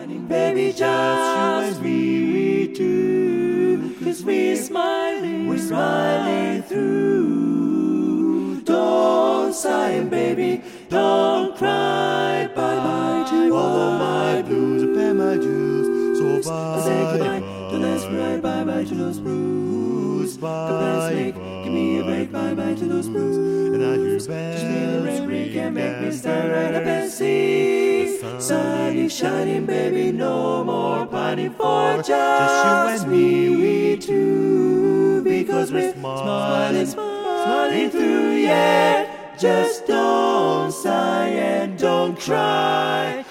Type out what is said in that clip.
baby, just we two, 'cause we're smiling through. Don't sigh, baby, don't cry, bye-bye to all my blues, prepare my jewels, so say goodbye bye, to those blues, bye-bye to those blues, bye, give me a break, bye-bye to those blues, and I hear just need a bells ring, can make me ring stand right up and see. Sun is shining, baby, no more pining for just you and me, we two, because we're smiling through, yeah. Just don't sigh and don't cry.